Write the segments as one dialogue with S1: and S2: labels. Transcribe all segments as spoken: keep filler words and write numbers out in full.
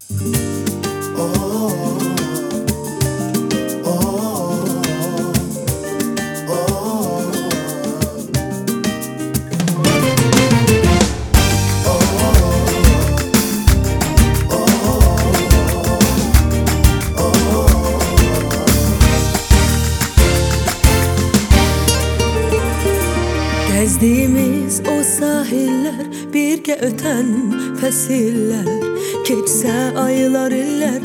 S1: Gezdiğimiz o sahiller, birgə ötən fəsillər, keçsə aylar illər,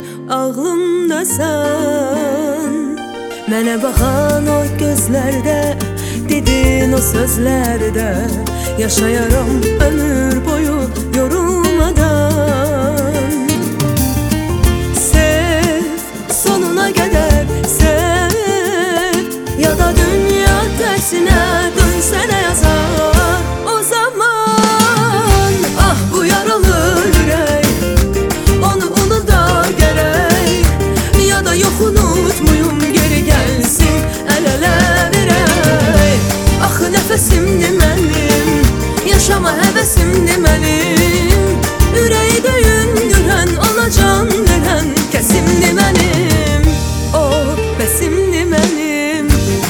S1: ağlımdasan. Mənə baxan o gözlərdə, dedin o sözlərdə, yaşayaram ömür boyu yorulmadan. Sev, sonuna qədər sev, ya da dünya tərsinə dönsənə yazar o zaman. Ah bu yaralı ürək, onu unuda gərək, ya da yox unutmuyum, geri gəlsin əl-ələ verək. Axı nəfəsimdir mənim, yaşama həvəsimdir mənim, ürəyi döyündürən, ona can verən kəsimdir mənim, o bəsimdir mənim.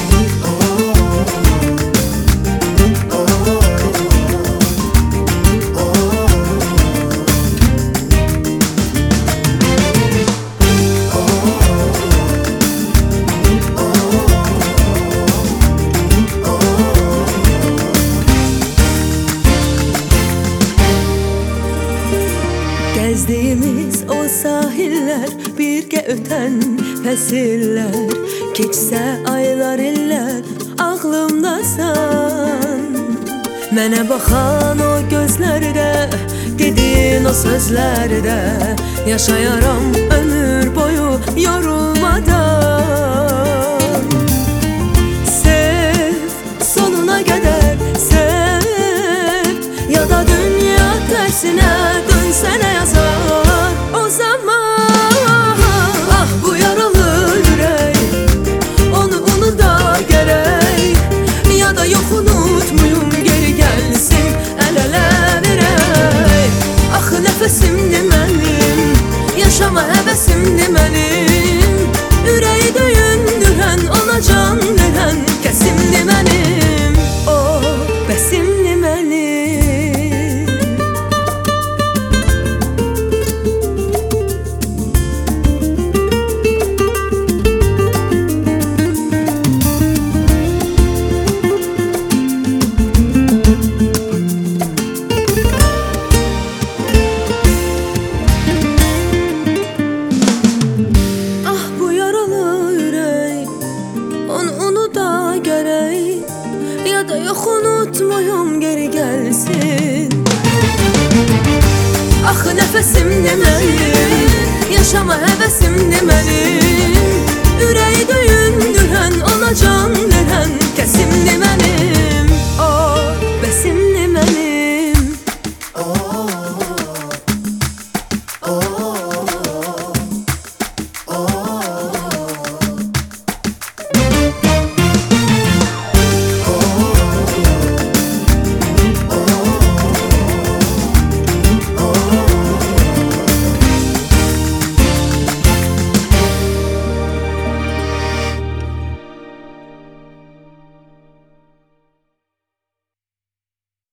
S1: Gezdiğimiz o sahiller, birgə ötən fəsillər, keçsə aylar illər, ağlımdasan. Mənə baxan o gözlərdə, dedin o sözlərdə, yaşayaram ömür boyu yorulmadan. Sev, sonuna qədər sev, ya da dünya tərsinə dönsənə yazar o zaman. Ah bu yaralı ürək, onu unuda gərək, ya da yox unutmuyum, geri gəlsin əl-ələ verək. Axı nəfəsimdir mənim, yaşama həvəsimdir mənim, ürəyi döyündürən, ona can verən kəsimdir mənim, o bəsimdir mənim. Ya da yox unutmuyum, geri gəlsin. Axı nəfəsimdir mənim, yaşama həvəsimdir mənim, ürəyi döyündürən, ona can verən kəsimdir mənim.